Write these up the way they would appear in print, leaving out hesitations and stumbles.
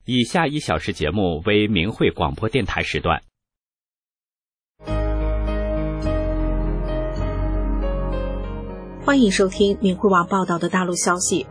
以下1小时节目为明慧广播电台时段。 欢迎收听明慧网报道的大陆消息。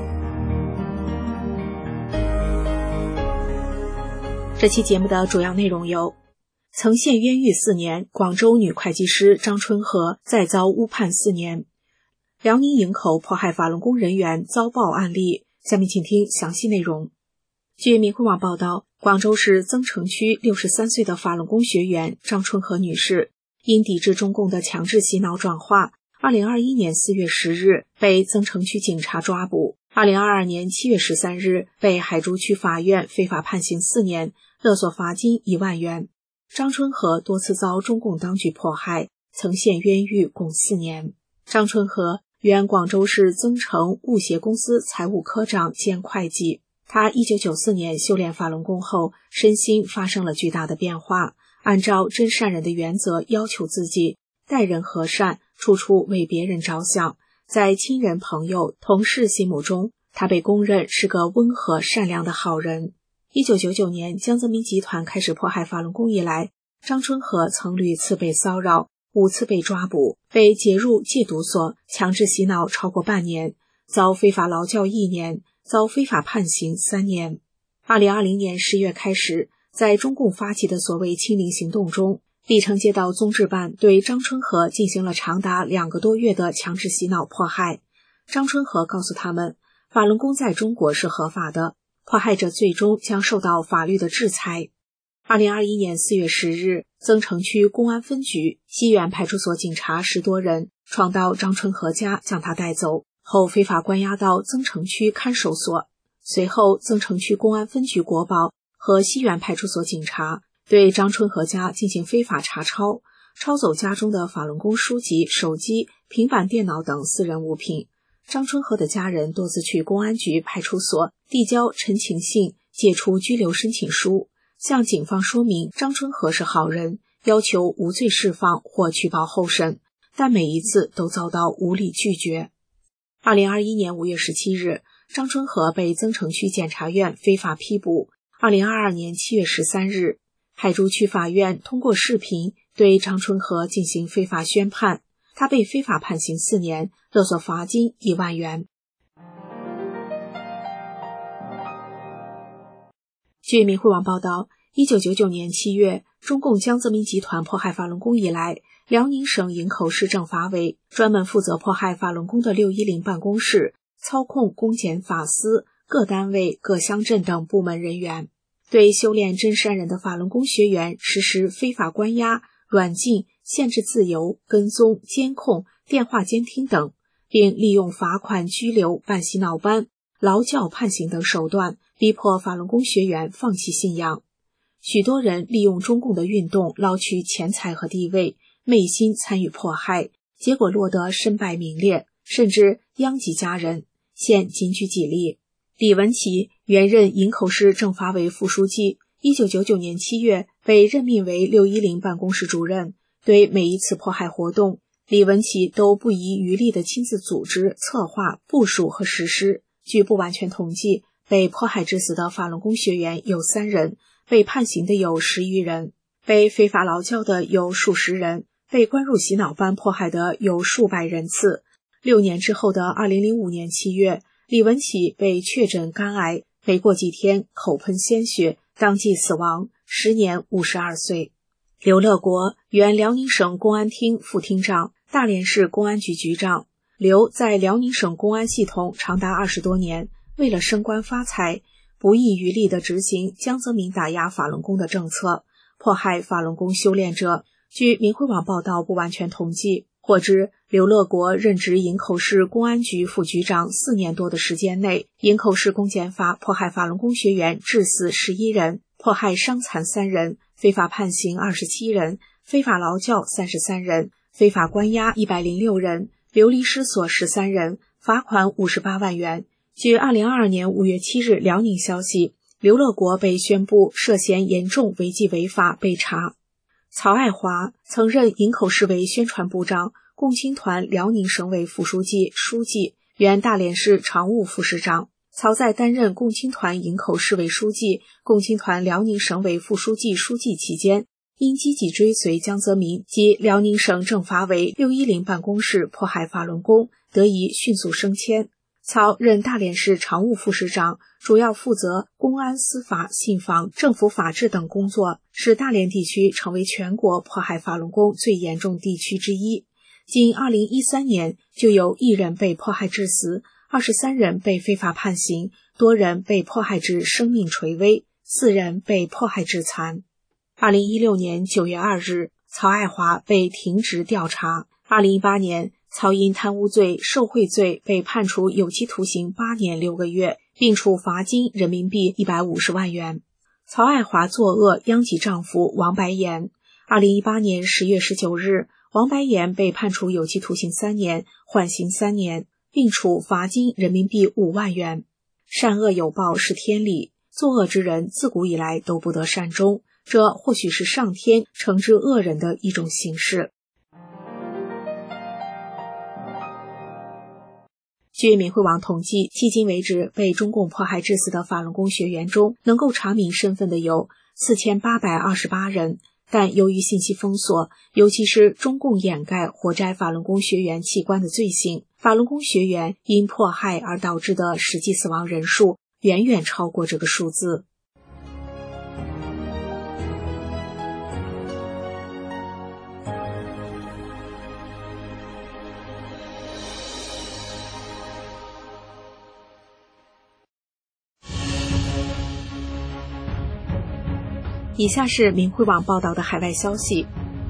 这期节目的主要内容有：曾陷冤狱4年，广州女会计师张春和再遭误判4年；辽宁营口迫害法轮功人员遭报案例。下面请听详细内容。据明慧网报道，广州市增城区63岁的法轮功学员张春和女士，因抵制中共的强制洗脑转化，2021年4月10日被增城区警察抓捕，2022年7月13日被海珠区法院非法判刑4年，勒索罚金1万元。张春和多次遭中共当局迫害，曾陷冤狱共4年。张春和原广州市增城物协公司财务科长兼会计。他1994年修炼法轮功后，身心发生了巨大的变化，按照真善人的原则要求自己，待人和善，处处为别人着想。在亲人、朋友、同事心目中，他被公认是个温和善良的好人。1999年江泽民集团开始迫害法轮功以来，张春和曾屡次被骚扰，5次被抓捕，被解入戒毒所，强制洗脑超过半年，遭非法劳教1年，遭非法判刑3年。2020年10月开始，在中共发起的所谓清零行动中，历城街道综治办对张春和进行了长达2个多月的强制洗脑迫害。张春和告诉他们，法轮功在中国是合法的，迫害者最终将受到法律的制裁。2021年4月10日，增城区公安分局西园派出所警察10多人闯到张春和家，将他带走，后非法关押到增城区看守所。随后，增城区公安分局国保和西园派出所警察对张春和家进行非法查抄，抄走家中的法轮功书籍、手机、平板电脑等私人物品。张春和的家人多次去公安局、派出所递交陈情信、解除拘留申请书，向警方说明张春和是好人，要求无罪释放或取保候审，但每一次都遭到无理拒绝。2021年5月17日，张春和被增城区检察院非法批捕。2022年7月13日，海珠区法院通过视频对张春和进行非法宣判，他被非法判刑4年，勒索罚金1万元。据明慧网报道，1999年7月，中共江泽民集团迫害法轮功以来，辽宁省营口市政法委专门负责迫害法轮功的610办公室操控公检法司各单位、各乡镇等部门人员，对修炼真善人的法轮功学员实施非法关押、软禁、限制自由、跟踪、监控、电话监听等，并利用罚款、拘留、办洗脑班、劳教判刑等手段，逼迫法轮功学员放弃信仰。许多人利用中共的运动捞取钱财和地位，昧心参与迫害，结果落得身败名裂，甚至殃及家人。现仅举几例。李文琪原任营口市政法委副书记，1999年7月被任命为610办公室主任。对每一次迫害活动，李文琪都不遗余力地亲自组织、策划、部署和实施。据不完全统计，被迫害致死的法轮功学员有3人，被判刑的有10余人，被非法劳教的有数十人，被关入洗脑班迫害的有数百人次。6年之后的2005年7月，李文琪被确诊肝癌，没过几天口喷鲜血，当即死亡，时年52岁。刘乐国原辽宁省公安厅副厅长、大连市公安局局长。刘在辽宁省公安系统长达20多年，为了升官发财，不遗余力地执行江泽民打压法轮功的政策，迫害法轮功修炼者。据明慧网报道不完全统计，获知刘乐国任职营口市公安局副局长4年多的时间内，营口市公检法迫害法轮功学员致死11人，迫害伤残3人，非法判刑27人，非法劳教33人，非法关押106人，流离失所13人，罚款58万元。据2022年5月7日辽宁消息，刘乐国被宣布涉嫌严重违纪违法被查。曹爱华曾任营口市委宣传部长、共青团辽宁省委副书记、书记，原大连市常务副市长。 曹在担任共青团营口市委书记、共青团辽宁省委副书记、书记期间，因积极追随江泽民及辽宁省政法委610办公室迫害法轮功，得以迅速升迁。曹任大连市常务副市长，主要负责公安、司法、信访、政府法治等工作，使大连地区成为全国迫害法轮功最严重地区之一。仅2013年就有1人被迫害致死，23人被非法判刑，多人被迫害致生命垂危，4人被迫害致残。2016年9月2日，曹爱华被停职调查。2018年，曹因贪污罪、受贿罪被判处有期徒刑8年6个月，并处罚金人民币150万元。曹爱华作恶殃及丈夫王白岩。2018年10月19日，王白岩被判处有期徒刑3年，缓刑3年，并处罚金人民币5万元。善恶有报是天理，作恶之人自古以来都不得善终，这或许是上天惩治恶人的一种形式。据民汇网统计，迄今为止被中共迫害致死的法轮功学员中，能够查明身份的有4828人，但由于信息封锁，尤其是中共掩盖活摘法轮功学员器官的罪行，法轮功学员因迫害而导致的实际死亡人数远远超过这个数字。以下是民汇网报道的海外消息，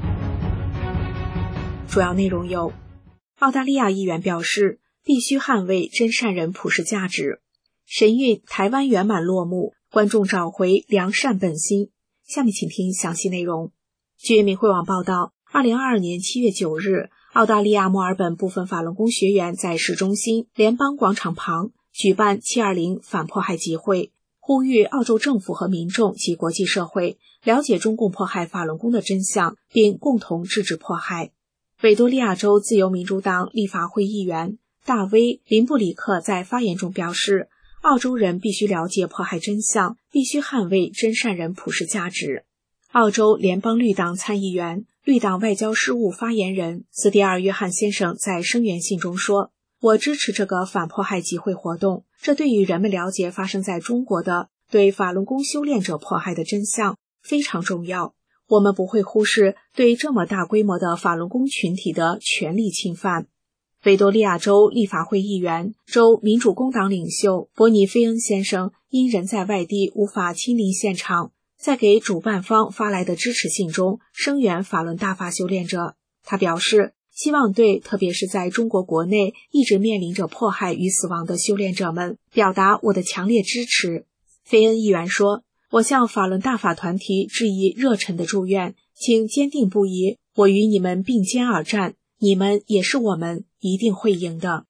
主要内容有：澳大利亚议员表示必须捍卫真善人普世价值；神韵台湾圆满落幕，观众找回良善本心。下面请听详细内容。据民汇网报道，2022年7月9日，澳大利亚墨尔本部分法轮功学员在市中心联邦广场旁举办720反迫害集会，呼吁澳洲政府和民众及国际社会了解中共迫害法轮功的真相，并共同制止迫害。维多利亚州自由民主党立法会议员大威·林布里克在发言中表示，澳洲人必须了解迫害真相，必须捍卫真善人普世价值。澳洲联邦绿党参议员、绿党外交事务发言人斯蒂尔·约翰先生在声援信中说，我支持这个反迫害集会活动，这对于人们了解发生在中国的对法轮功修炼者迫害的真相非常重要。我们不会忽视对这么大规模的法轮功群体的权利侵犯。维多利亚州立法会议员、州民主工党领袖伯尼·菲恩先生因人在外地无法亲临现场，在给主办方发来的支持信中声援法轮大法修炼者。他表示，希望对特别是在中国国内一直面临着迫害与死亡的修炼者们表达我的强烈支持。菲恩议员说，我向法轮大法团体致以热忱的祝愿，请坚定不移，我与你们并肩而战，你们也是我们，一定会赢的。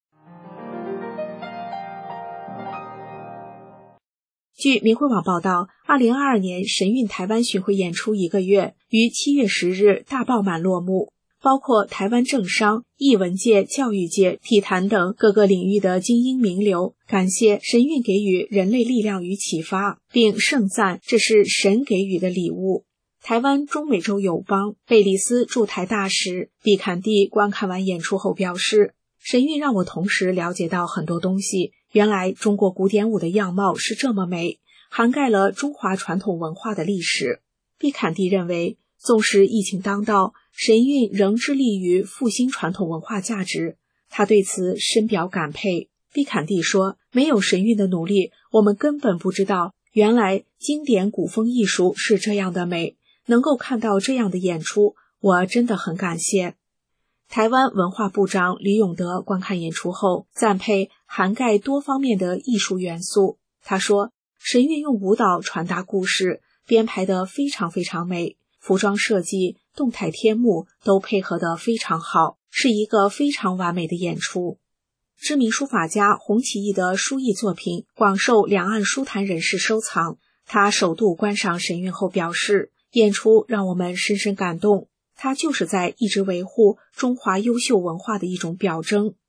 据民汇网报道，2022年神韵台湾巡回演出1个月，于7月10日大爆满落幕，包括台湾政商、艺文界、教育界、体坛等各个领域的精英名流，感谢神韵给予人类力量与启发，并盛赞这是神给予的礼物。台湾中美洲友邦贝里斯驻台大使毕坎蒂观看完演出后表示，神韵让我同时了解到很多东西，原来中国古典舞的样貌是这么美，涵盖了中华传统文化的历史。毕坎蒂认为，纵使疫情当道，神韵仍致力于复兴传统文化价值，他对此深表感佩。毕坎蒂说，没有神韵的努力，我们根本不知道原来经典古风艺术是这样的美，能够看到这样的演出，我真的很感谢。台湾文化部长李永德观看演出后赞佩涵盖多方面的艺术元素，他说，神韵用舞蹈传达故事，编排得非常非常美，服装设计、动态天幕都配合得非常好，是一个非常完美的演出。知名书法家洪启义的书艺作品广受两岸书坛人士收藏，他首度观赏神韵后表示，演出让我们深深感动，它就是在一直维护中华优秀文化的一种表征。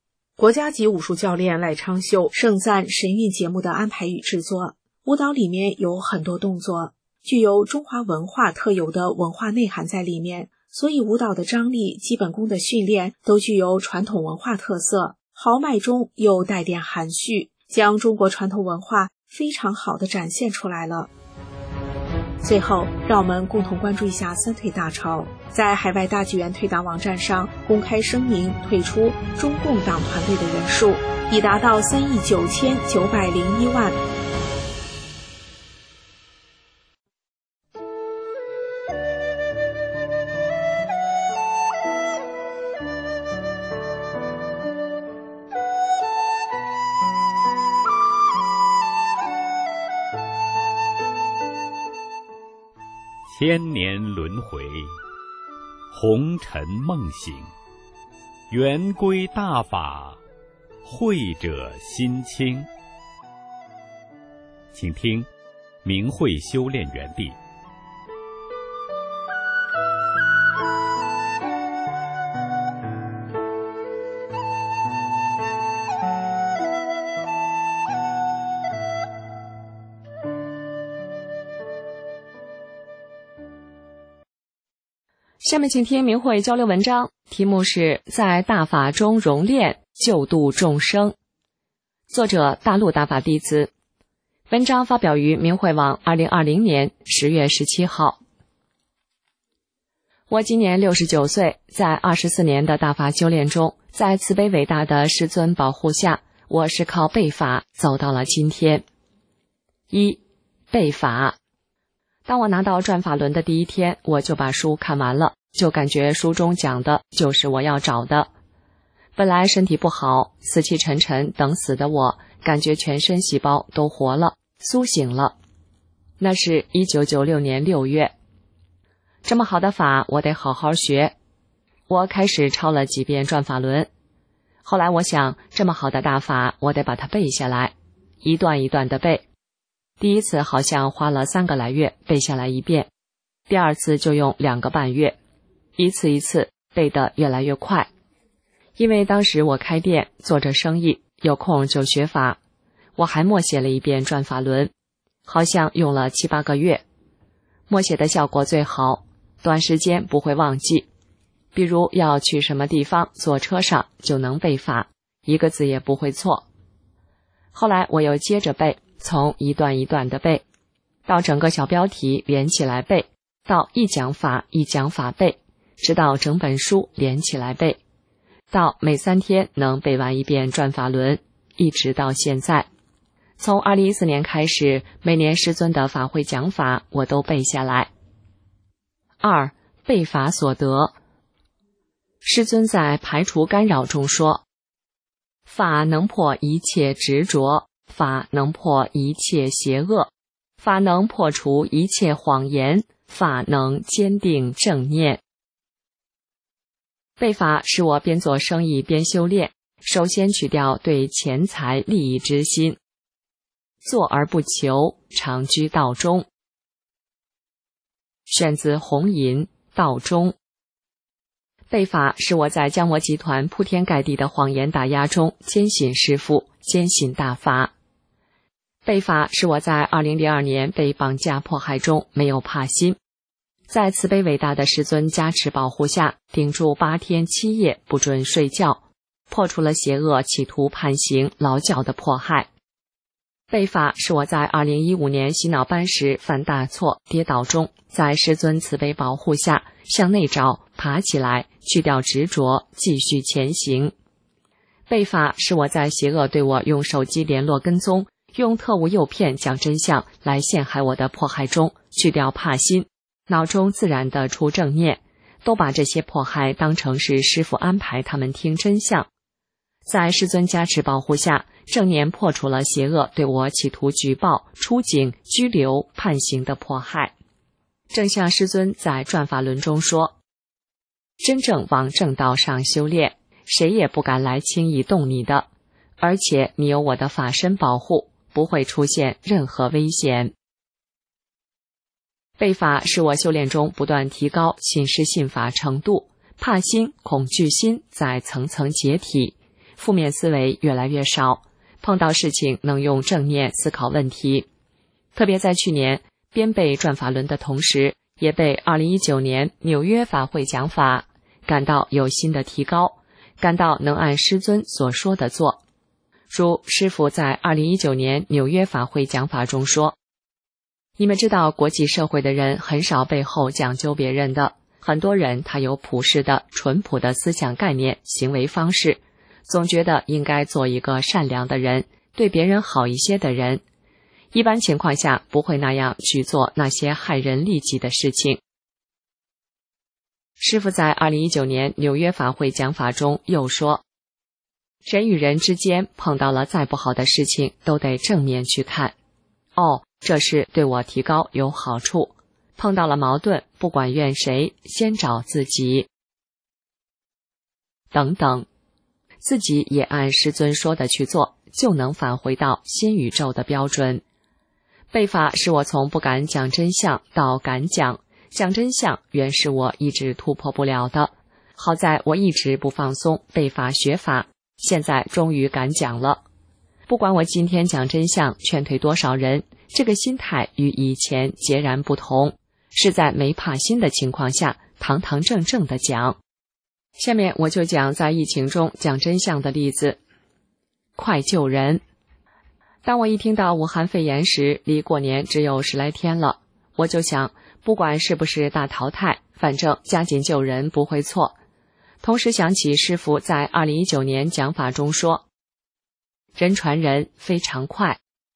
国家级武术教练赖昌秀盛赞神韵节目的安排与制作。舞蹈里面有很多动作，具有中华文化特有的文化内涵在里面，所以舞蹈的张力、基本功的训练都具有传统文化特色，豪迈中又带点含蓄，将中国传统文化非常好地展现出来了。最后，让我们共同关注一下三退大潮。在海外大剧院退党网站上公开声明退出中共党团队的人数已达到3.991亿。 千年轮回，红尘梦醒，圆规大法，慧者心清。请听明慧修炼园地。 下面请听明慧交流文章，题目是在大法中熔炼，救度众生。作者大陆大法弟子。文章发表于明慧网2020年10月17号。我今年69岁，在24年的大法修炼中，在慈悲伟大的师尊保护下，我是靠背法走到了今天。1. 背法。当我拿到转法轮的第一天，我就把书看完了，就感觉书中讲的就是我要找的。本来身体不好，死气沉沉等死的我，感觉全身细胞都活了，苏醒了。那是1996年6月。这么好的法，我得好好学。我开始抄了几遍转法轮。后来我想，这么好的大法，我得把它背下来，一段一段的背。第一次好像花了3个来月背下来一遍，第二次就用2个半月，一次一次背得越来越快。因为当时我开店做着生意，有空就学法，我还默写了一遍转法轮，好像用了7、8个月。默写的效果最好，短时间不会忘记。比如要去什么地方，坐车上就能背法，一个字也不会错。后来我又接着背，从一段一段的背，到整个小标题连起来背，到一讲法一讲法背，直到整本书连起来背，到每3天能背完一遍转法轮，一直到现在。从2014年开始，每年师尊的法会讲法我都背下来。2. 背法所得。师尊在排除干扰中说，法能破一切执着，法能破一切邪恶，法能破除一切谎言，法能坚定正念。背法是我边做生意边修炼，首先取掉对钱财利益之心，做而不求，常居道中。选自红银道中。背法是我在将我集团铺天盖地的谎言打压中坚信师父，坚信大法。背法是我在2002年被绑架迫害中没有怕心，在慈悲伟大的师尊加持保护下，顶住8天7夜不准睡觉，破除了邪恶企图判刑劳教的迫害。背法是我在2015年洗脑班时犯大错跌倒中，在师尊慈悲保护下向内找，爬起来，去掉执着，继续前行。背法是我在邪恶对我用手机联络跟踪，用特务诱骗讲真相来陷害我的迫害中，去掉怕心，脑中自然地出正念，都把这些迫害当成是师父安排他们听真相。在师尊加持保护下，正念破除了邪恶对我企图举报、出警、拘留、判刑的迫害。正像师尊在转法轮中说，真正往正道上修炼，谁也不敢来轻易动你的，而且你有我的法身保护，不会出现任何危险。背法是我修炼中不断提高信师信法程度，怕心、恐惧心在层层解体， 负面思维越来越少，碰到事情能用正念思考问题。特别在去年边背转法轮的同时，也被2019年纽约法会讲法，感到有新的提高，感到能按师尊所说的做。如师父在2019年纽约法会讲法中说，你们知道国际社会的人很少背后讲究别人的，很多人他有朴实的淳朴的思想概念行为方式，总觉得应该做一个善良的人，对别人好一些的人，一般情况下不会那样去做那些害人利己的事情。师父在2019年纽约法会讲法中又说，人与人之间碰到了再不好的事情都得正面去看，这事对我提高有好处，碰到了矛盾不管怨谁，先找自己等等，自己也按师尊说的去做，就能返回到新宇宙的标准。背法使我从不敢讲真相到敢讲真相，原是我一直突破不了的，好在我一直不放松背法学法，现在终于敢讲了。不管我今天讲真相劝退多少人，这个心态与以前截然不同，是在没怕心的情况下堂堂正正的讲。下面我就讲在疫情中讲真相的例子。快救人。当我一听到武汉肺炎时，离过年只有10来天了，我就想，不管是不是大淘汰，反正加紧救人不会错。同时想起师父在2019年讲法中说，人传人非常快。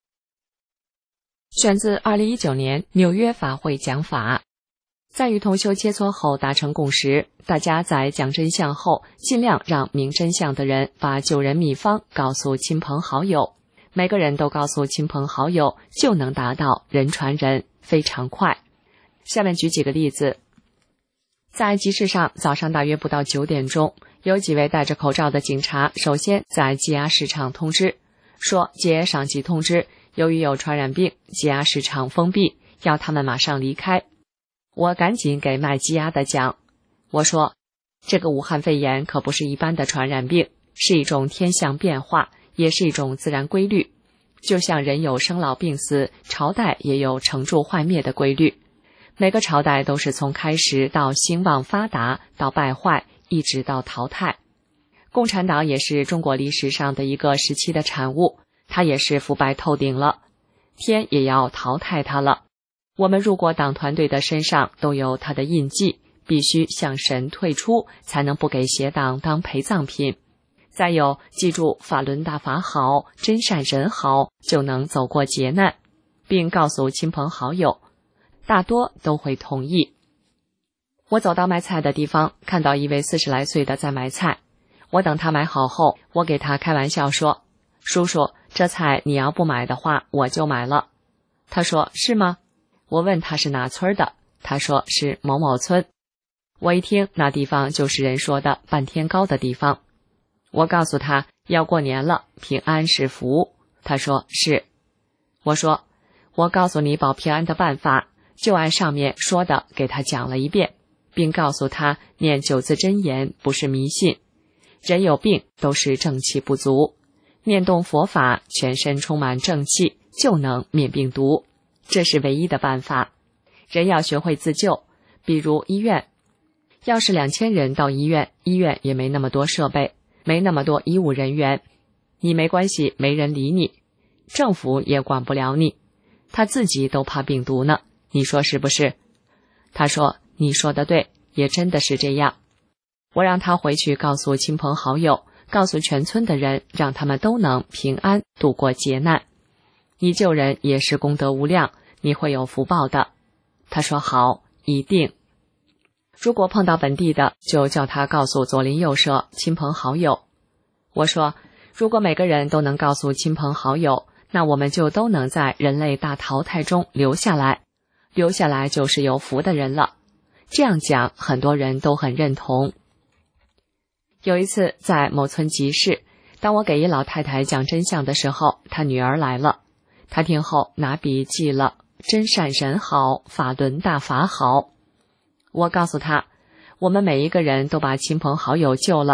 选自2019年纽约法会讲法。在与同修切磋后达成共识，大家在讲真相后，尽量让明真相的人把救人秘方告诉亲朋好友，每个人都告诉亲朋好友，就能达到人传人非常快。下面举几个例子。在集市上，早上大约不到9点钟，有几位戴着口罩的警察首先在鸡鸭市场通知，说接上级通知，由于有传染病，鸡鸭市场封闭，要他们马上离开。我赶紧给卖鸡鸭的讲，我说，这个武汉肺炎可不是一般的传染病，是一种天象变化，也是一种自然规律。就像人有生老病死，朝代也有成住坏灭的规律。每个朝代都是从开始到兴旺发达，到败坏，一直到淘汰。共产党也是中国历史上的一个时期的产物，它也是腐败透顶了，天也要淘汰它了。我们入国党团队的身上都有他的印记，必须向神退出，才能不给邪党当陪葬品。再有，记住法轮大法好，真善人好，就能走过劫难，并告诉亲朋好友，大多都会同意。我走到卖菜的地方，看到一位40来岁的在买菜，我等他买好后，我给他开玩笑说，叔叔，这菜你要不买的话，我就买了。他说，是吗？我问他是哪村的，他说是某某村。我一听，那地方就是人说的半天高的地方。我告诉他要过年了，平安是福。他说是。我说，我告诉你保平安的办法，就按上面说的给他讲了一遍，并告诉他念9字真言不是迷信，人有病都是正气不足，念动佛法，全身充满正气，就能灭病毒，这是唯一的办法。人要学会自救，比如医院，要是2000人到医院，医院也没那么多设备，没那么多医务人员，你没关系，没人理你，政府也管不了你，他自己都怕病毒呢，你说是不是？他说，你说的对，也真的是这样。我让他回去告诉亲朋好友，告诉全村的人，让他们都能平安度过劫难。你救人也是功德无量，你会有福报的。他说好，一定。如果碰到本地的，就叫他告诉左邻右舍、亲朋好友。我说，如果每个人都能告诉亲朋好友，那我们就都能在人类大淘汰中留下来，留下来就是有福的人了。这样讲，很多人都很认同。有一次在某村集市，当我给一老太太讲真相的时候，她女儿来了，她听后拿笔记了，真善人好，法轮大法好。我告诉她，我们每一个人都把亲朋好友救了，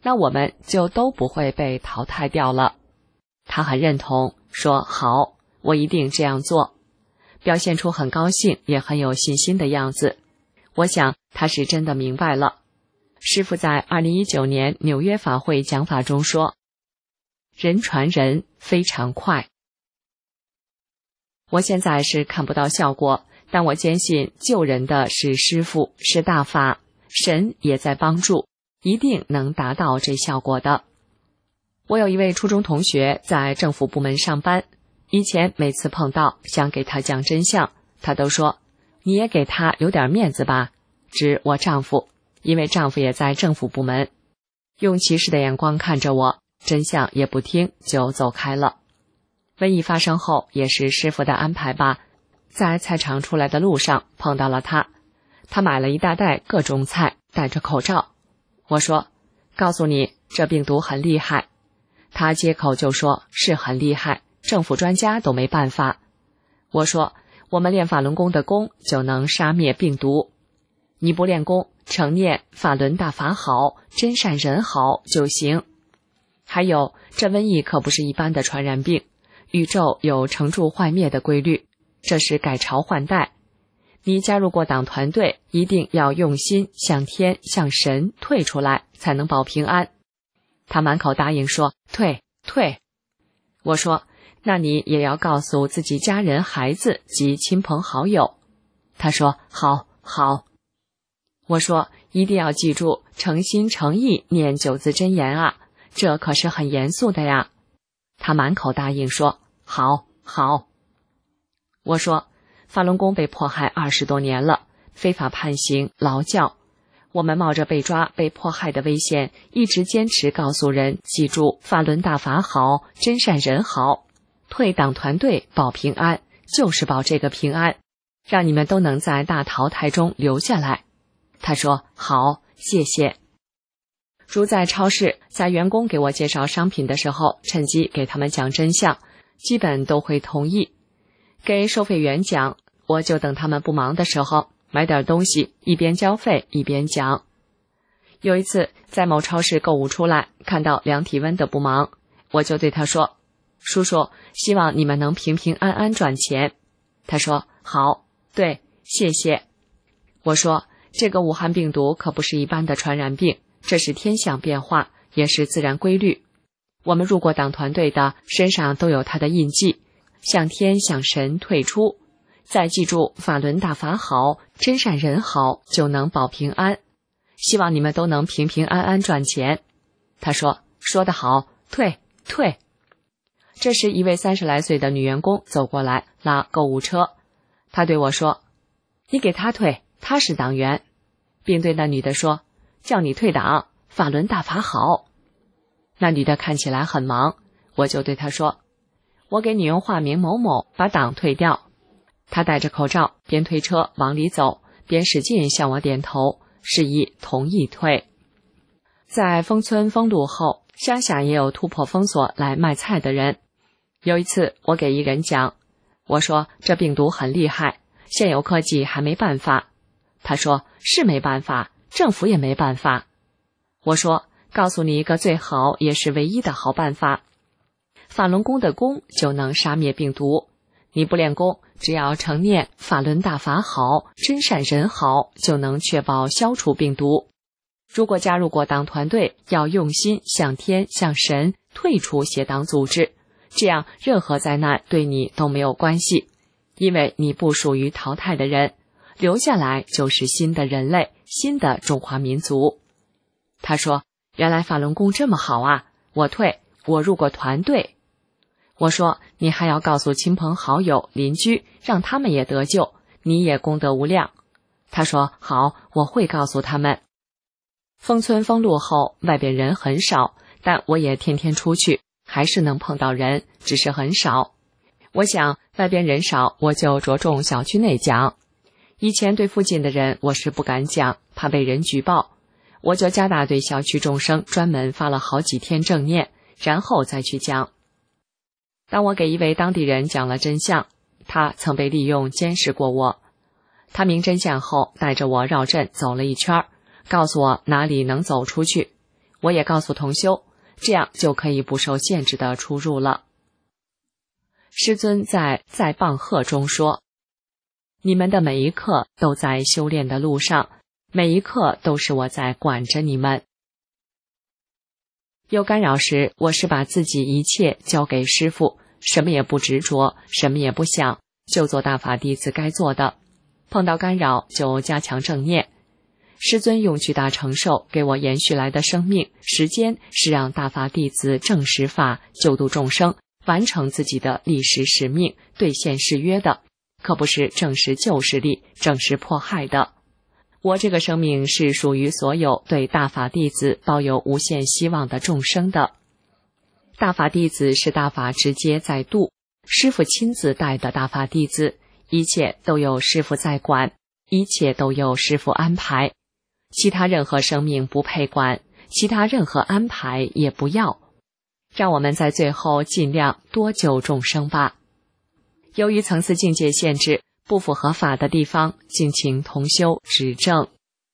那我们就都不会被淘汰掉了。他很认同，说好，我一定这样做，表现出很高兴也很有信心的样子。我想他是真的明白了。师父在2019年纽约法会讲法中说，人传人非常快。我现在是看不到效果，但我坚信救人的是师父，是大法，神也在帮助，一定能达到这效果的。我有一位初中同学在政府部门上班，以前每次碰到想给他讲真相，他都说你也给他留点面子吧，指我丈夫，因为丈夫也在政府部门，用歧视的眼光看着我，真相也不听就走开了。瘟疫发生后也是师父的安排吧，在菜场出来的路上碰到了他，他买了一大袋各种菜，戴着口罩。我说，告诉你，这病毒很厉害。他接口就说，是很厉害，政府专家都没办法。我说，我们练法轮功的功就能杀灭病毒，你不练功，常念法轮大法好，真善人好就行。还有，这瘟疫可不是一般的传染病，宇宙有成住坏灭的规律，这是改朝换代。你加入过党团队，一定要用心向天向神退出来，才能保平安。他满口答应说退。我说，那你也要告诉自己家人孩子及亲朋好友。他说好。我说，一定要记住诚心诚意念9字真言啊，这可是很严肃的呀。他满口答应说好。我说，法轮功被迫害20多年了，非法判刑劳教，我们冒着被抓被迫害的危险，一直坚持告诉人记住法轮大法好，真善人好，退党团队保平安，就是保这个平安，让你们都能在大淘汰中留下来。他说好，谢谢。如在超市，在员工给我介绍商品的时候，趁机给他们讲真相，基本都会同意。给收费员讲，我就等他们不忙的时候买点东西，一边交费一边讲。有一次在某超市购物出来，看到量体温的不忙，我就对他说，叔叔，希望你们能平平安安赚钱。他说好，对，谢谢。我说，这个武汉病毒可不是一般的传染病，这是天象变化，也是自然规律。我们入过党团队的身上都有它的印记，向天向神退出，再记住法轮大法好，真善人好，就能保平安。希望你们都能平平安安赚钱。他说，说得好，退。这时一位30来岁的女员工走过来拉购物车，她对我说，你给她退，她是党员，并对那女的说，叫你退党，法轮大法好。那女的看起来很忙，我就对她说，我给你用化名某某把党退掉。她戴着口罩，边推车往里走，边使劲向我点头，示意同意退。在封村封路后，乡下也有突破封锁来卖菜的人。有一次我给一人讲，我说这病毒很厉害，现有科技还没办法。他说是没办法，政府也没办法。我说告诉你一个最好也是唯一的好办法，法轮功的功就能杀灭病毒，你不练功，只要常念法轮大法好，真善人好，就能确保消除病毒。如果加入过党团队，要用心向天向神退出邪党组织，这样任何灾难对你都没有关系，因为你不属于淘汰的人，留下来就是新的人类，新的中华民族。他说，原来法轮功这么好啊，我退，我入过团队。我说，你还要告诉亲朋好友邻居，让他们也得救，你也功德无量。他说好，我会告诉他们。封村封路后，外边人很少，但我也天天出去，还是能碰到人，只是很少。我想外边人少，我就着重小区内讲。以前对附近的人我是不敢讲，怕被人举报，我就加大对小区众生专门发了好几天正念，然后再去讲。当我给一位当地人讲了真相，他曾被利用监视过我。他明真相后，带着我绕镇走了一圈，告诉我哪里能走出去。 我也告诉同修，这样就可以不受限制的出入了。师尊在棒喝中说，你们的每一刻都在修炼的路上，每一刻都是我在管着你们。有干扰时，我是把自己一切交给师父，什么也不执着，什么也不想，就做大法弟子该做的。碰到干扰就加强正念。师尊用巨大承受给我延续来的生命时间，是让大法弟子正实法，救度众生，完成自己的历史使命，兑现誓约的，可不是正实旧势力，正实迫害的。我这个生命是属于所有对大法弟子抱有无限希望的众生的。大法弟子是大法直接在度，师父亲自带的大法弟子，一切都有师父在管，一切都有师父安排，其他任何生命不配管，其他任何安排也不要。让我们在最后尽量多救众生吧。由于层次境界限制，不符合法的地方，敬请同修指正。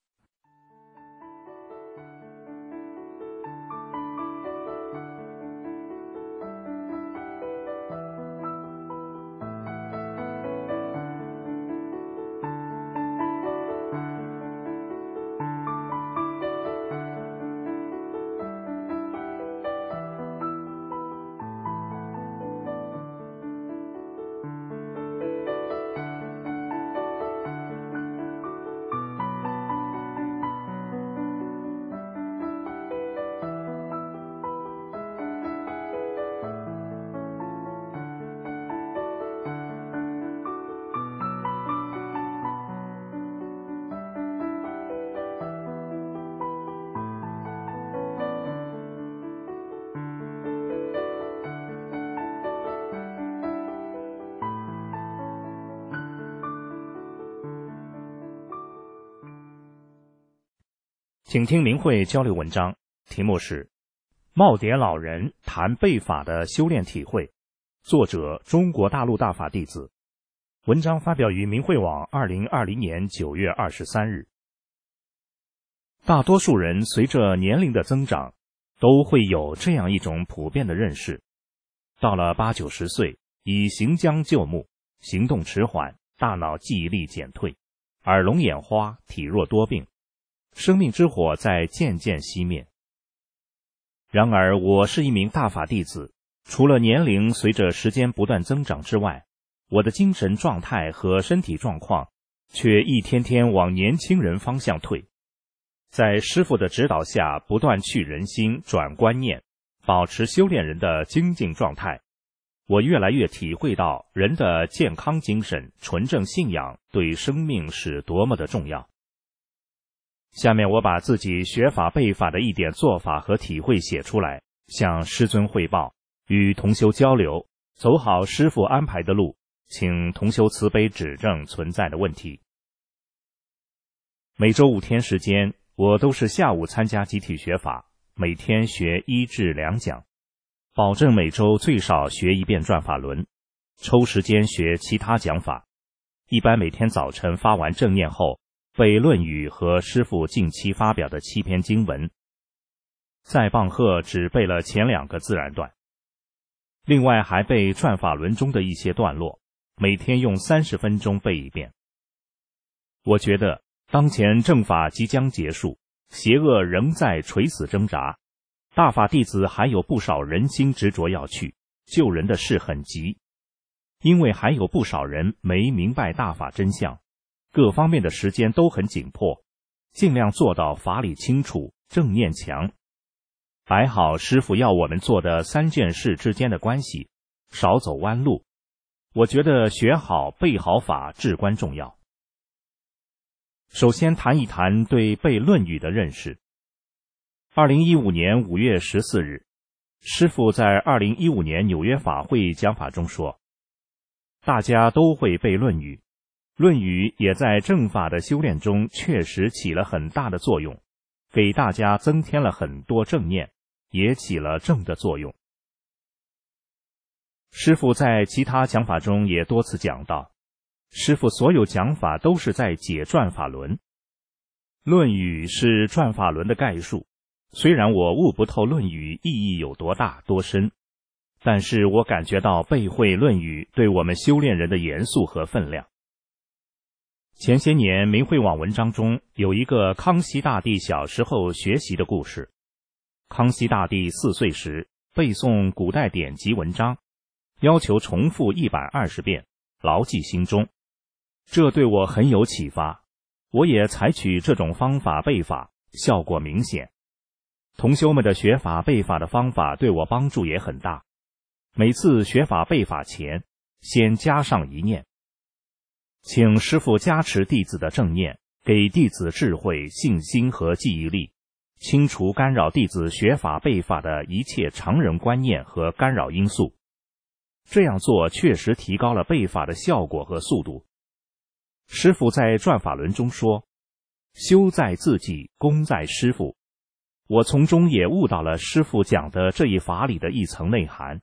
请听明慧交流文章，题目是耄耋老人谈背法的修炼体会，作者中国大陆大法弟子。文章发表于明慧网2020年9月23日。大多数人随着年龄的增长，都会有这样一种普遍的认识，到了80、90岁，已行将就木，行动迟缓，大脑记忆力减退，耳聋眼花，体弱多病，生命之火在渐渐熄灭。然而我是一名大法弟子，除了年龄随着时间不断增长之外，我的精神状态和身体状况却一天天往年轻人方向退。在师父的指导下，不断去人心，转观念，保持修炼人的精进状态，我越来越体会到人的健康精神、纯正信仰对生命是多么的重要。下面我把自己学法背法的一点做法和体会写出来，向师尊汇报，与同修交流，走好师父安排的路，请同修慈悲指正存在的问题。每周5天时间，我都是下午参加集体学法，每天学1至2讲，保证每周最少学一遍转法轮，抽时间学其他讲法。一般每天早晨发完正念后，背《论语》和师父近期发表的7篇经文，在棒喝只背了前2个自然段，另外还背转法轮中的一些段落，每天用30分钟背一遍。我觉得当前正法即将结束，邪恶仍在垂死挣扎，大法弟子还有不少人心执着要去，救人的事很急，因为还有不少人没明白大法真相，各方面的时间都很紧迫，尽量做到法理清楚，正念强，摆好师父要我们做的3件事之间的关系，少走弯路。我觉得学好背好法至关重要。首先谈一谈对背《论语》的认识。2015年5月14日，师父在2015年纽约法会讲法中说，大家都会背《论语》，《论语》也在正法的修炼中确实起了很大的作用，给大家增添了很多正念，也起了正的作用。师父在其他讲法中也多次讲到，师父所有讲法都是在解转法轮，《论语》是转法轮的概述， 虽然我悟不透《论语》意义有多大多深，但是我感觉到背会《论语》对我们修炼人的严肃和分量。前些年明慧网文章中有一个康熙大帝小时候学习的故事。康熙大帝4岁时背诵古代典籍文章，要求重复120遍，牢记心中。这对我很有启发，我也采取这种方法背法，效果明显。同修们的学法背法的方法对我帮助也很大。每次学法背法前，先加上一念，请师父加持弟子的正念，给弟子智慧、信心和记忆力，清除干扰弟子学法背法的一切常人观念和干扰因素。这样做确实提高了背法的效果和速度。师父在转法轮中说，修在自己，功在师父。我从中也悟到了师父讲的这一法理的一层内涵。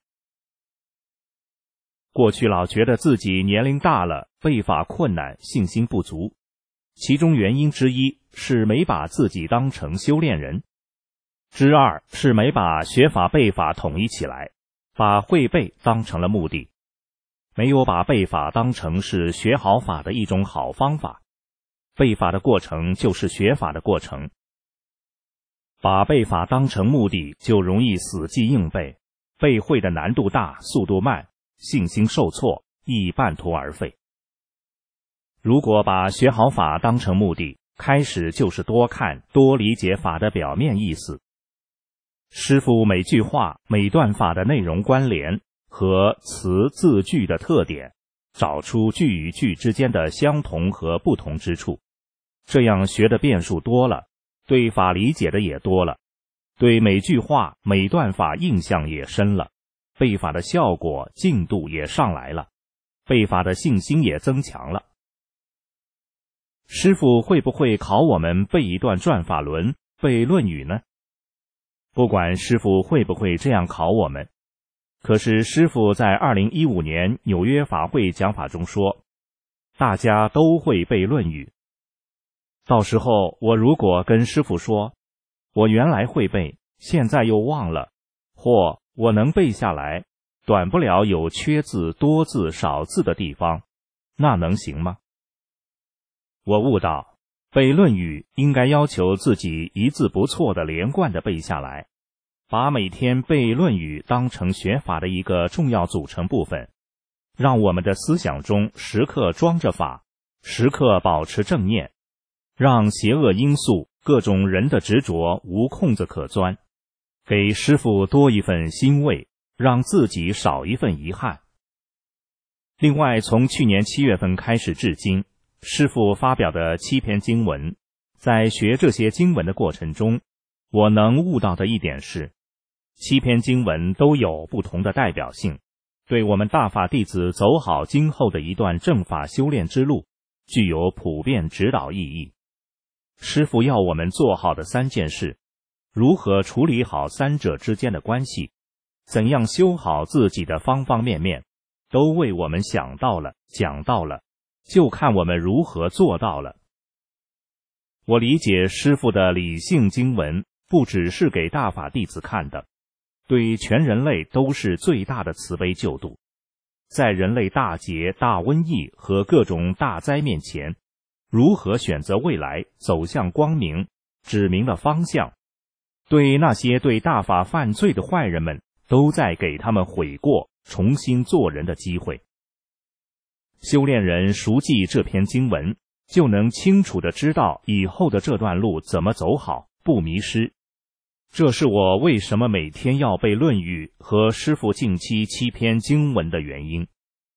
过去老觉得自己年龄大了，背法困难，信心不足，其中原因之一是没把自己当成修炼人，之二是没把学法背法统一起来，把会背当成了目的，没有把背法当成是学好法的一种好方法。背法的过程就是学法的过程，把背法当成目的，就容易死记硬背，背会的难度大，速度慢，信心受挫，易半途而废。如果把学好法当成目的，开始就是多看多理解法的表面意思。师父每句话每段法的内容关联和词字句的特点，找出句与句之间的相同和不同之处，这样学的变数多了，对法理解的也多了，对每句话每段法印象也深了，背法的效果进度也上来了，背法的信心也增强了。师父会不会考我们背一段转法轮，背论语呢？不管师父会不会这样考我们，可是师父在2015年纽约法会讲法中说，大家都会背论语。到时候我如果跟师父说，我原来会背，现在又忘了，或我能背下来，短不了有缺字、多字、少字的地方，那能行吗？我悟到，背论语应该要求自己一字不错的连贯的背下来，把每天背论语当成学法的一个重要组成部分，让我们的思想中时刻装着法，时刻保持正念，让邪恶因素、各种人的执着无空子可钻，给师父多一份欣慰，让自己少一份遗憾。另外，从去年7月份开始至今，师父发表的7篇经文，在学这些经文的过程中，我能悟到的一点是，7篇经文都有不同的代表性，对我们大法弟子走好今后的一段正法修炼之路，具有普遍指导意义。师父要我们做好的3件事，如何处理好三者之间的关系，怎样修好自己的方方面面，都为我们想到了，讲到了，就看我们如何做到了。我理解师父的理性经文不只是给大法弟子看的，对全人类都是最大的慈悲救度。在人类大劫、大瘟疫和各种大灾面前，如何选择未来，走向光明，指明了方向。对那些对大法犯罪的坏人们，都在给他们悔过、重新做人的机会。修炼人熟记这篇经文，就能清楚地知道以后的这段路怎么走好，不迷失。这是我为什么每天要背《论语》和师父近期7篇经文的原因。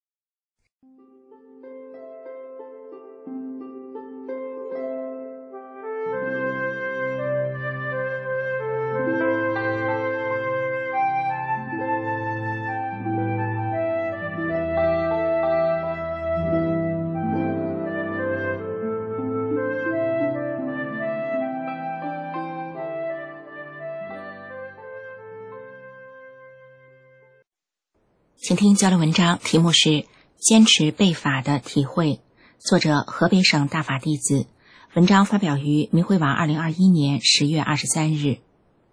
请听交流文章，题目是坚持背法的体会，作者河北省大法弟子，文章发表于明慧网2021年10月23日。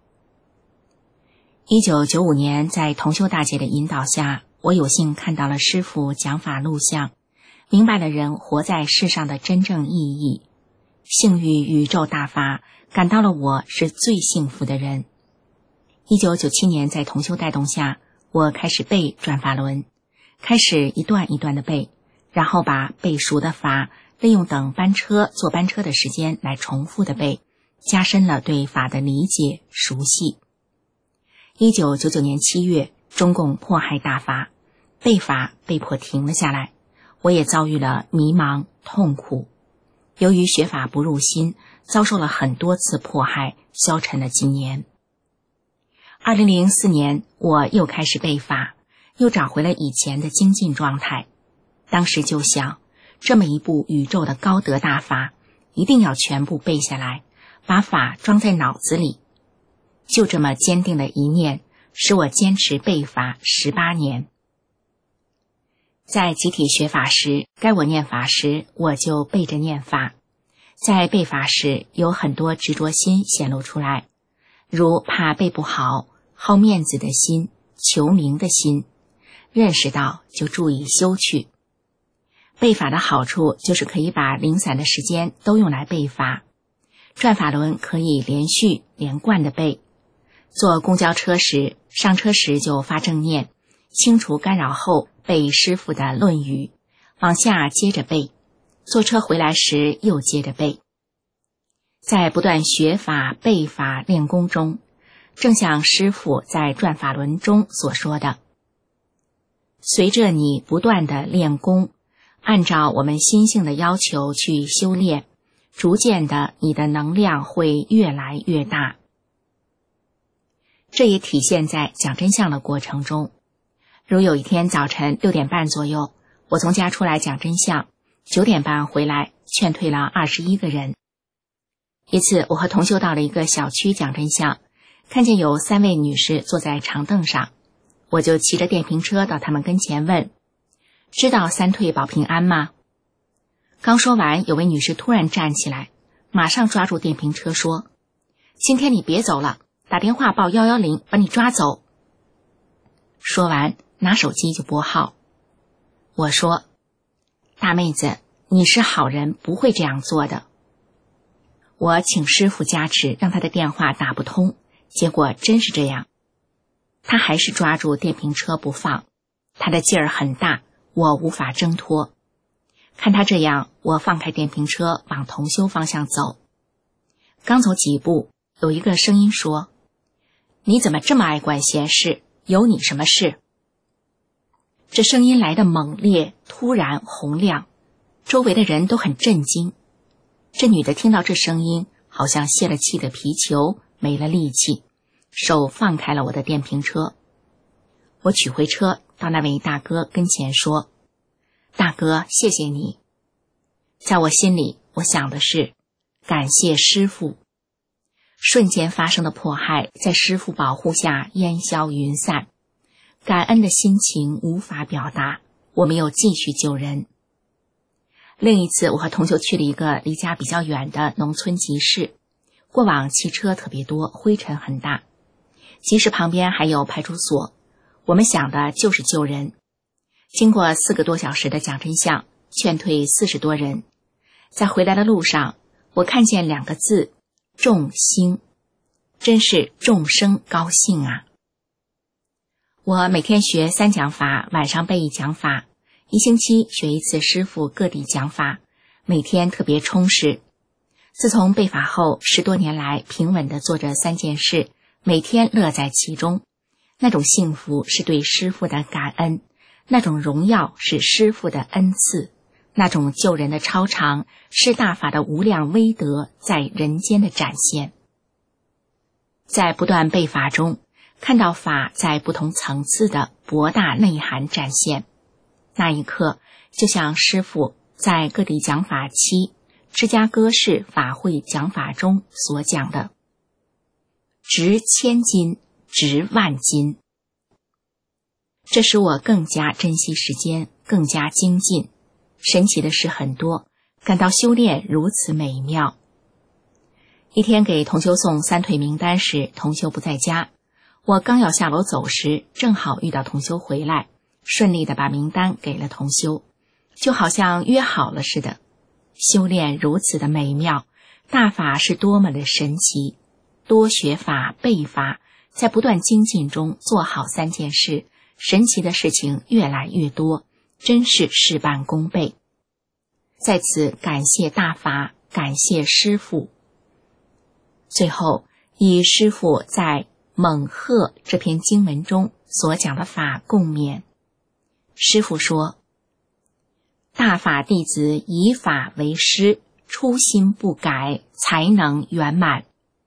1995年，在同修大姐的引导下，我有幸看到了师父讲法录像，明白了人活在世上的真正意义。幸遇宇宙大法，感到了我是最幸福的人。1997年，在同修带动下，我开始背转法轮，开始一段一段的背，然后把背熟的法利用等班车坐班车的时间来重复的背，加深了对法的理解熟悉。1999年7月，中共迫害大法，背法被迫停了下来，我也遭遇了迷茫痛苦。由于学法不入心，遭受了很多次迫害，消沉了几年。2004年，我又开始背法，又找回了以前的精进状态。当时就想，这么一部宇宙的高德大法，一定要全部背下来，把法装在脑子里。就这么坚定的一念，使我坚持背法18年。在集体学法时，该我念法时，我就背着念法。在背法时，有很多执着心显露出来，如怕背不好、好面子的心、求名的心，认识到就注意修去。背法的好处就是可以把零散的时间都用来背法，转法轮可以连续连贯的背。坐公交车时，上车时就发正念，清除干扰后背师父的论语，往下接着背，坐车回来时又接着背。在不断学法背法练功中，正像师父在转法轮中所说的，随着你不断的练功，按照我们心性的要求去修炼，逐渐的你的能量会越来越大。这也体现在讲真相的过程中。如有一天早晨6点半左右，我从家出来讲真相，9点半回来，劝退了21个人。一次我和同修到了一个小区讲真相，看见有3位女士坐在长凳上，我就骑着电瓶车到她们跟前问，知道3退保平安吗？刚说完，有位女士突然站起来，马上抓住电瓶车说，今天你别走了，打电话报110，把你抓走。说完拿手机就拨号。我说，大妹子，你是好人，不会这样做的。我请师父加持，让他的电话打不通，结果真是这样。他还是抓住电瓶车不放，他的劲儿很大，我无法挣脱。看他这样，我放开电瓶车往同修方向走。刚走几步，有一个声音说，你怎么这么爱管闲事？有你什么事？这声音来得猛烈，突然洪亮，周围的人都很震惊。这女的听到这声音，好像泄了气的皮球，没了力气，手放开了我的电瓶车。我取回车，到那位大哥跟前说，大哥，谢谢你。在我心里，我想的是，感谢师父。瞬间发生的迫害，在师父保护下烟消云散，感恩的心情无法表达，我们又继续救人。另一次，我和同修去了一个离家比较远的农村集市，过往汽车特别多，灰尘很大，集市旁边还有派出所，我们想的就是救人。经过4个多小时的讲真相，劝退40多人。在回来的路上，我看见2个字，众兴，真是众生高兴啊。我每天学3讲法，晚上背1讲法，1星期学1次师父各地讲法，每天特别充实。自从背法后，10多年来平稳地做着3件事，每天乐在其中。那种幸福是对师父的感恩，那种荣耀是师父的恩赐，那种救人的超常是大法的无量威德在人间的展现。在不断背法中，看到法在不同层次的博大内涵展现，那一刻就像师父在各地讲法期芝加哥市法会讲法中所讲的，值1000金，值10000金。这使我更加珍惜时间，更加精进。神奇的事很多，感到修炼如此美妙。一天给同修送3退名单时，同修不在家， 我刚要下楼走时，正好遇到同修回来，顺利地把名单给了同修，就好像约好了似的。修炼如此的美妙，大法是多么的神奇。多学法备法，在不断精进中做好3件事，神奇的事情越来越多，真是事半功倍。在此感谢大法，感谢师父。最后以师父在蒙赫这篇经文中所讲的法共勉。师父说，大法弟子以法为师，初心不改，才能圆满。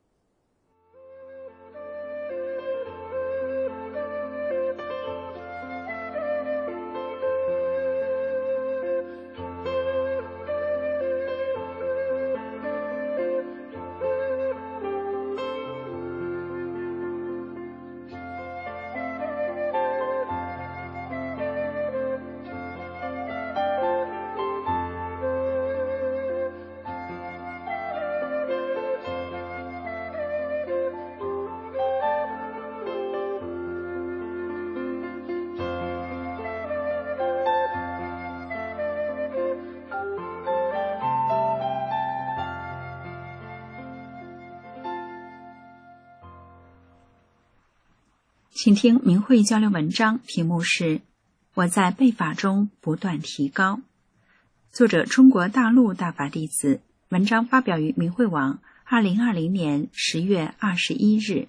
请听明慧交流文章，题目是我在备法中不断提高，作者中国大陆大法弟子，文章发表于明慧网2020年10月21日。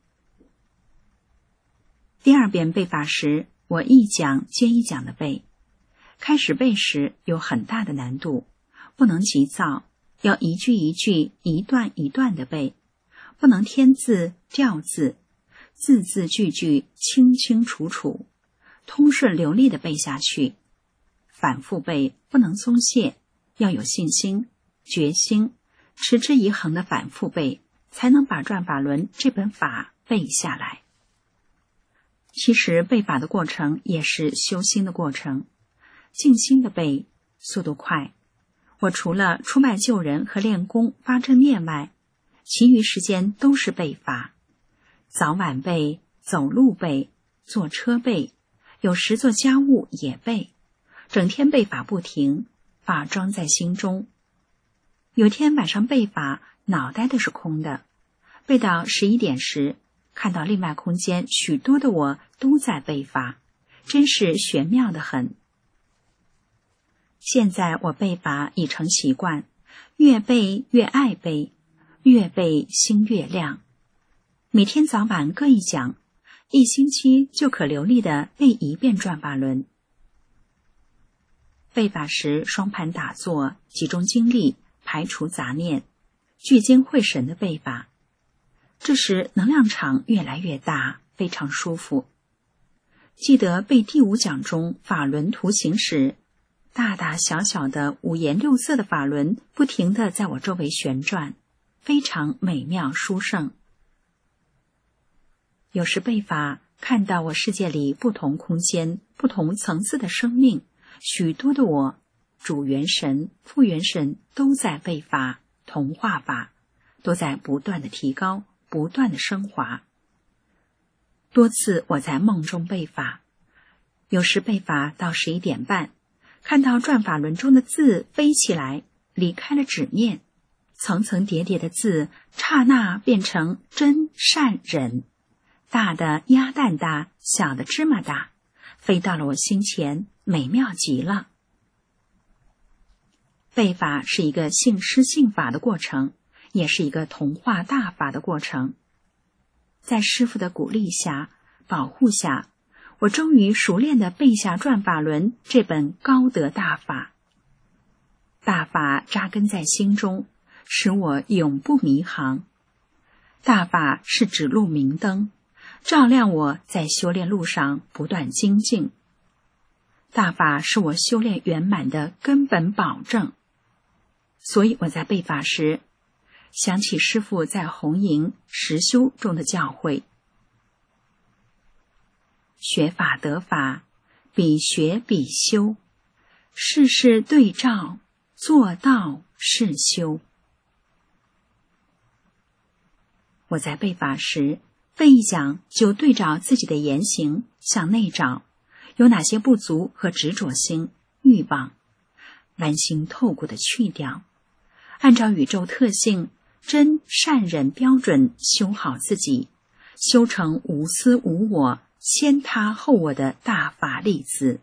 第2遍备法时，我一讲接一讲的背，开始背时有很大的难度，不能急躁，要一句一句一段一段的背，不能添字掉字，字字句句清清楚楚，通顺流利地背下去。反复背，不能松懈，要有信心、决心，持之以恒的反复背，才能把《转法轮》这本法背下来。其实背法的过程也是修心的过程，静心的背，速度快。我除了出卖救人和练功发正念外，其余时间都是背法。早晚背，走路背，坐车背，有时做家务也背，整天背法不停，法装在心中。有天晚上背法，脑袋都是空的，背到11点时，看到另外空间许多的我都在背法，真是玄妙的很。现在我背法已成习惯，越背越爱背，越背心越亮。每天早晚各一讲，1星期就可流利地背1遍转法轮。背法时双盘打坐，集中精力，排除杂念，聚精会神的背法。这时能量场越来越大，非常舒服。记得背第5讲中法轮图形时，大大小小的5颜6色的法轮不停地在我周围旋转，非常美妙殊胜。有时背法看到我世界里不同空间、不同层次的生命，许多的我，主元神、副元神都在背法、同化法，都在不断的提高，不断的升华。多次我在梦中背法，有时背法到11点半，看到转法轮中的字飞起来，离开了纸面，层层叠叠的字刹那变成真善忍，大的鸭蛋大，小的芝麻大，飞到了我心前，美妙极了。背法是一个信师信法的过程，也是一个同化大法的过程。在师父的鼓励下、保护下，我终于熟练地背下《转法轮》这本高德大法。大法扎根在心中，使我永不迷航。大法是指路明灯，照亮我在修炼路上不断精进。大法是我修炼圆满的根本保证。所以我在背法时，想起师父在红营实修中的教诲：学法得法，比学比修，事事对照，做到是修。我在背法时， 问一讲就对照自己的言行向内找，有哪些不足和执着心、欲望，剜心透骨地去掉，按照宇宙特性真善忍标准修好自己，修成无私无我、先他后我的大法弟子。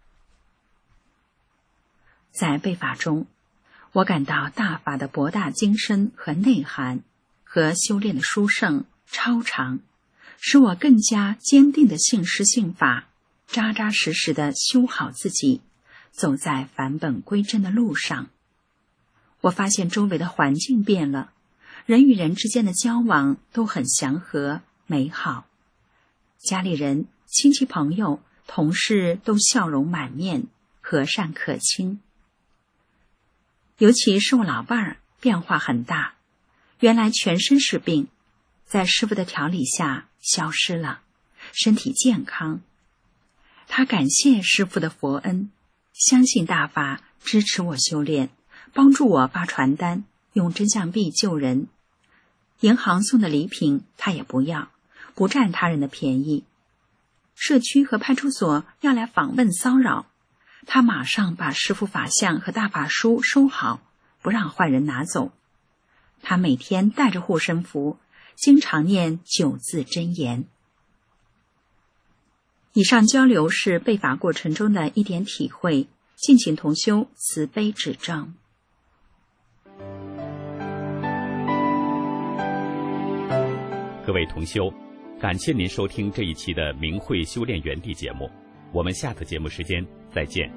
在背法中，我感到大法的博大精深和内涵，和修炼的殊胜超常，使我更加坚定的信师信法，扎扎实实的修好自己，走在返本归真的路上。我发现周围的环境变了，人与人之间的交往都很祥和美好，家里人、亲戚朋友、同事都笑容满面，和善可亲。尤其是我老伴儿变化很大，原来全身是病，在师父的调理下消失了，身体健康。他感谢师父的佛恩，相信大法支持我修炼，帮助我发传单，用真相币救人。银行送的礼品他也不要，不占他人的便宜。社区和派出所要来访问骚扰，他马上把师父法像和大法书收好，不让坏人拿走。他每天带着护身符，经常念9字真言。以上交流是背法过程中的一点体会，敬请同修慈悲指正。 各位同修，感谢您收听这一期的明慧修炼园地节目，我们下次节目时间再见。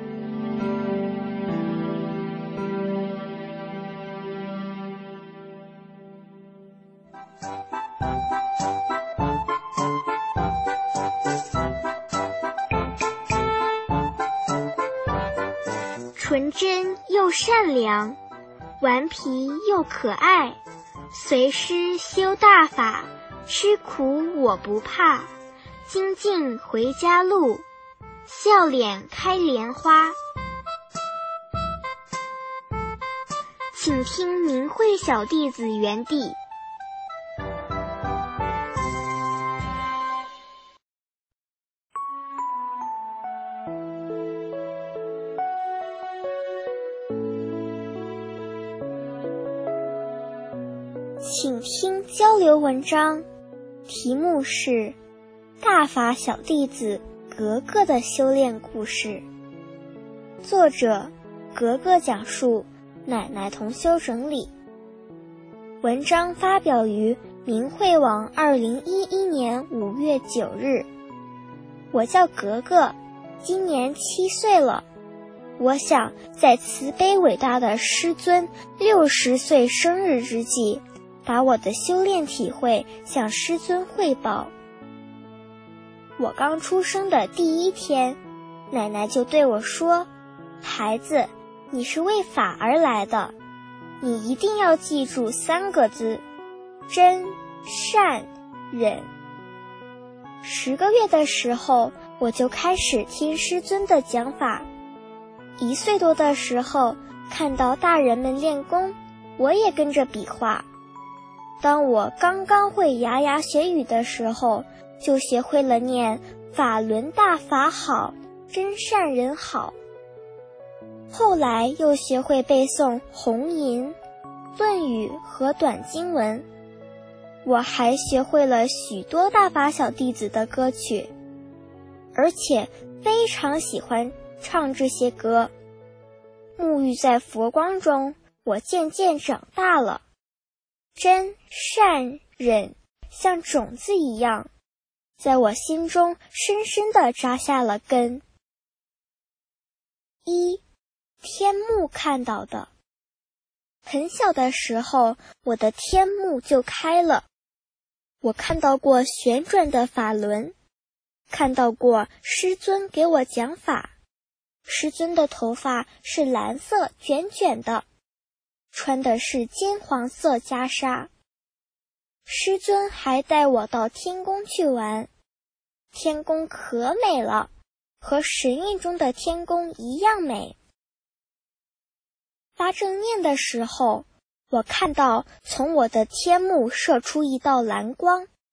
纯真又善良，顽皮又可爱，随师修大法，吃苦我不怕，精进回家路，笑脸开莲花。请听明慧小弟子园地。请听交流文章，题目是《大法小弟子格格的修炼故事》，作者格格讲述，奶奶同修整理。文章发表于明慧网2011年5月9日。我叫格格，今年7岁了。我想在慈悲伟大的师尊60岁生日之际，把我的修炼体会向师尊汇报。我刚出生的第一天，奶奶就对我说：“孩子，你是为法而来的，你一定要记住3个字：真、善、忍。”10个月的时候，我就开始听师尊的讲法。1岁多的时候，看到大人们练功，我也跟着比划。当我刚刚会牙牙学语的时候，就学会了念法轮大法好，真善人好。后来又学会背诵红吟、论语和短经文。我还学会了许多大法小弟子的歌曲，而且非常喜欢唱这些歌。沐浴在佛光中，我渐渐长大了。真、善、忍像种子一样，在我心中深深地扎下了根。1. 天目看到的。很小的时候，我的天目就开了。我看到过旋转的法轮，看到过师尊给我讲法。师尊的头发是蓝色卷卷的，穿的是金黄色袈裟。师尊还带我到天宫去玩，天宫可美了，和神印中的天宫一样美。发正念的时候，我看到从我的天目射出一道蓝光，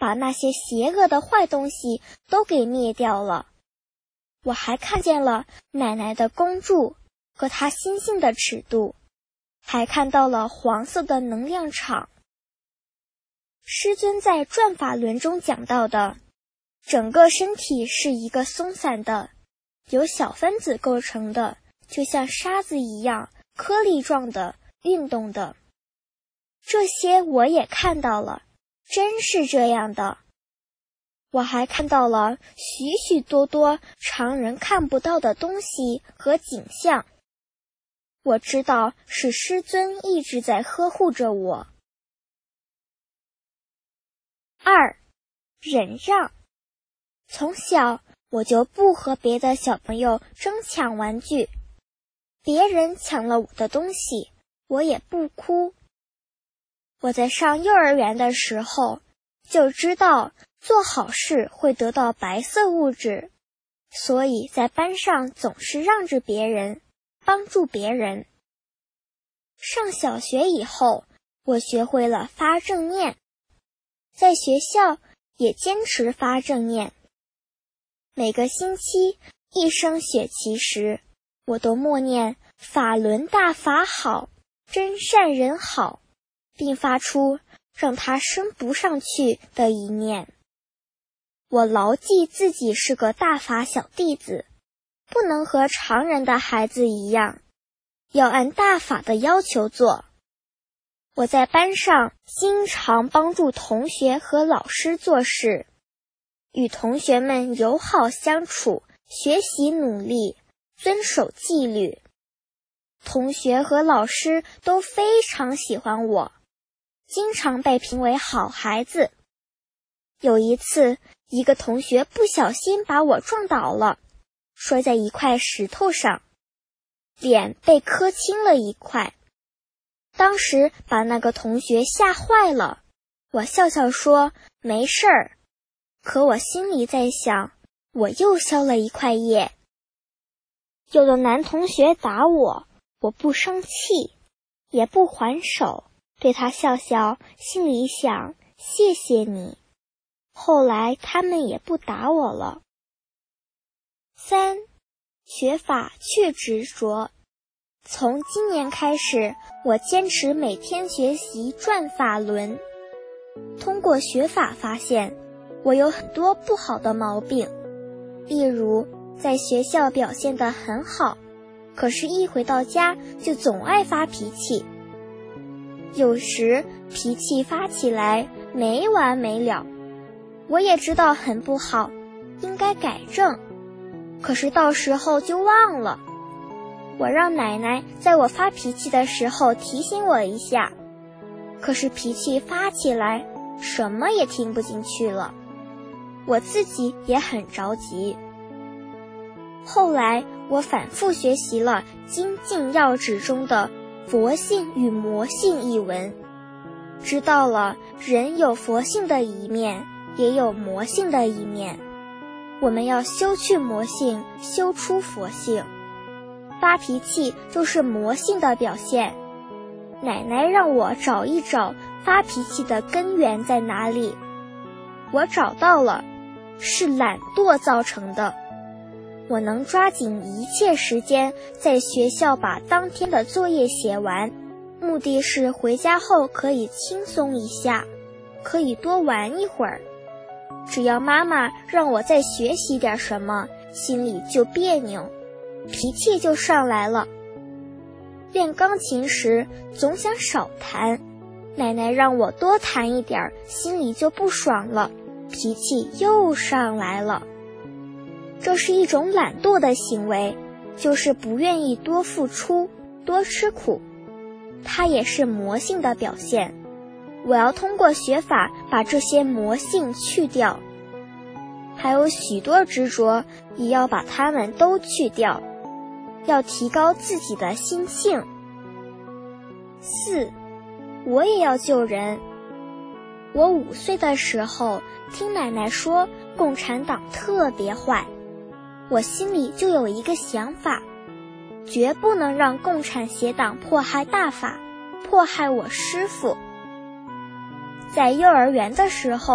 把那些邪恶的坏东西都给灭掉了。我还看见了奶奶的弓柱和她心性的尺度，还看到了黄色的能量场。师尊在转法轮中讲到的，整个身体是一个松散的，由小分子构成的，就像沙子一样颗粒状的运动的。这些我也看到了，真是这样的。我还看到了许许多多常人看不到的东西和景象。我知道是师尊一直在呵护着我。2. 忍让。从小我就不和别的小朋友争抢玩具，别人抢了我的东西，我也不哭。我在上幼儿园的时候就知道做好事会得到白色物质，所以在班上总是让着别人，帮助别人。上小学以后，我学会了发正念，在学校也坚持发正念。每个星期一升学期时，我都默念法轮大法好，真善人好，并发出让它升不上去的一念。我牢记自己是个大法小弟子，不能和常人的孩子一样，要按大法的要求做。我在班上经常帮助同学和老师做事，与同学们友好相处，学习努力，遵守纪律。同学和老师都非常喜欢我，经常被评为好孩子。有一次，一个同学不小心把我撞倒了，摔在一块石头上，脸被磕青了一块。当时把那个同学吓坏了，我笑笑说没事儿，可我心里在想，我又消了一块业。有的男同学打我，我不生气，也不还手，对他笑笑，心里想谢谢你。后来他们也不打我了。3. 学法去执着。从今年开始，我坚持每天学习转法轮。通过学法发现，我有很多不好的毛病，例如在学校表现得很好，可是一回到家就总爱发脾气。有时脾气发起来没完没了，我也知道很不好，应该改正，可是到时候就忘了。我让奶奶在我发脾气的时候提醒我一下，可是脾气发起来，什么也听不进去了，我自己也很着急。后来我反复学习了《精进要旨》中的佛性与魔性一文，知道了人有佛性的一面，也有魔性的一面，我们要修去魔性，修出佛性。发脾气就是魔性的表现。奶奶让我找一找发脾气的根源在哪里，我找到了，是懒惰造成的。我能抓紧一切时间在学校把当天的作业写完，目的是回家后可以轻松一下，可以多玩一会儿。只要妈妈让我再学习点什么，心里就别扭，脾气就上来了。练钢琴时总想少弹，奶奶让我多弹一点，心里就不爽了，脾气又上来了。这是一种懒惰的行为，就是不愿意多付出，多吃苦，它也是魔性的表现。我要通过学法把这些魔性去掉，还有许多执着，也要把它们都去掉，要提高自己的心性。4. 我也要救人。我5岁的时候听奶奶说共产党特别坏，我心里就有一个想法，绝不能让共产邪党迫害大法，迫害我师父。在幼儿园的时候，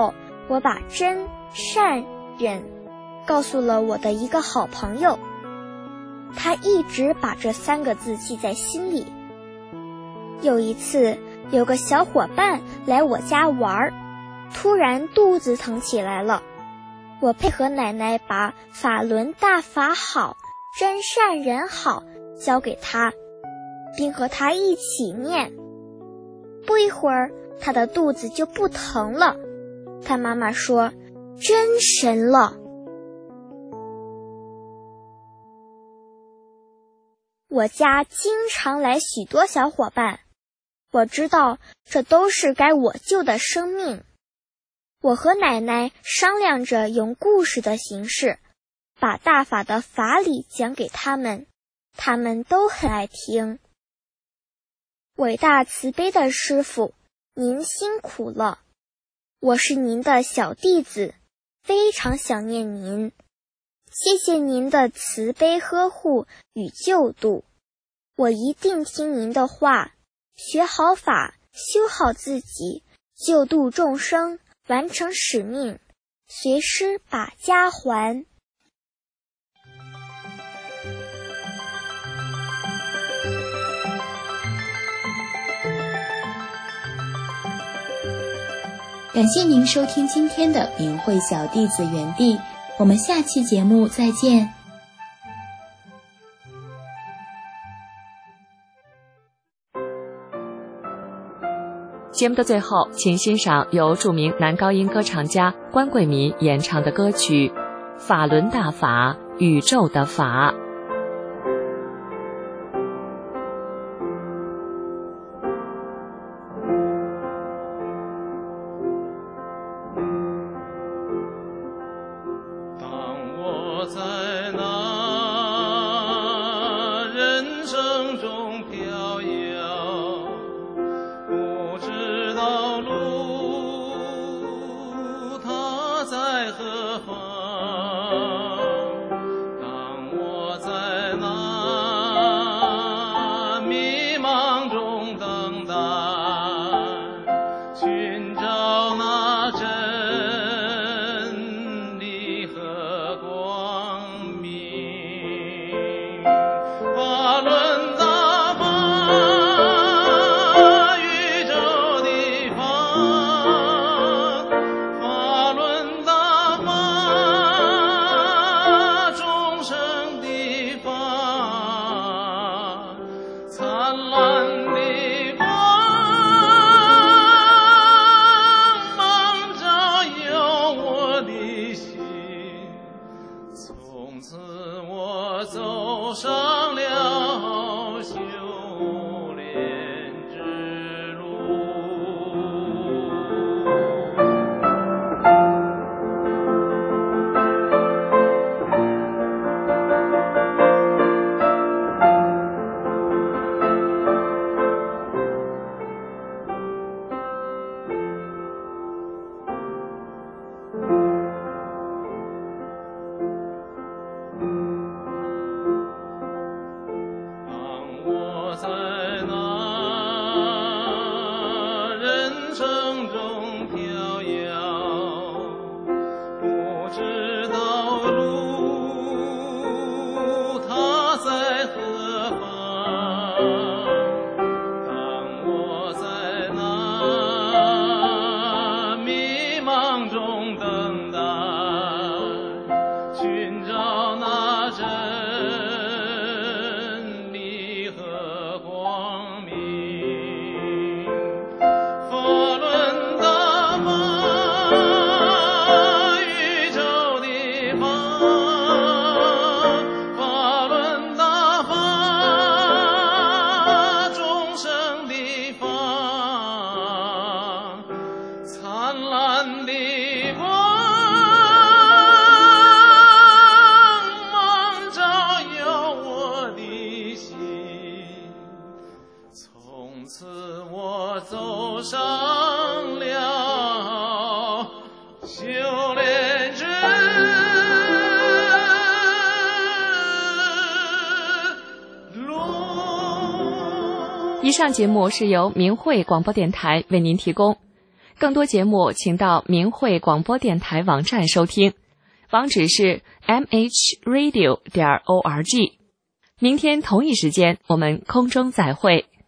我把真、善、忍告诉了我的一个好朋友，他一直把这3个字记在心里。有一次，有个小伙伴来我家玩，突然肚子疼起来了，我配合奶奶把法轮大法好，真善忍好交给他，并和他一起念。不一会儿，他的肚子就不疼了。他妈妈说：“真神了。”我家经常来许多小伙伴，我知道这都是该我救的生命。我和奶奶商量着用故事的形式，把大法的法理讲给他们，他们都很爱听。伟大慈悲的师父，您辛苦了，我是您的小弟子，非常想念您。谢谢您的慈悲呵护与救度，我一定听您的话，学好法，修好自己，救度众生，完成使命，随师把家还。 感谢您收听今天的明慧小弟子园地，我们下期节目再见。 节目的最后，请欣赏由著名男高音歌唱家关贵民演唱的歌曲《法轮大法，宇宙的法》。以上节目是由明慧广播电台为您提供， 更多节目请到明慧广播电台网站收听，网址是 mhradio.org。明天同一时间我们空中再会。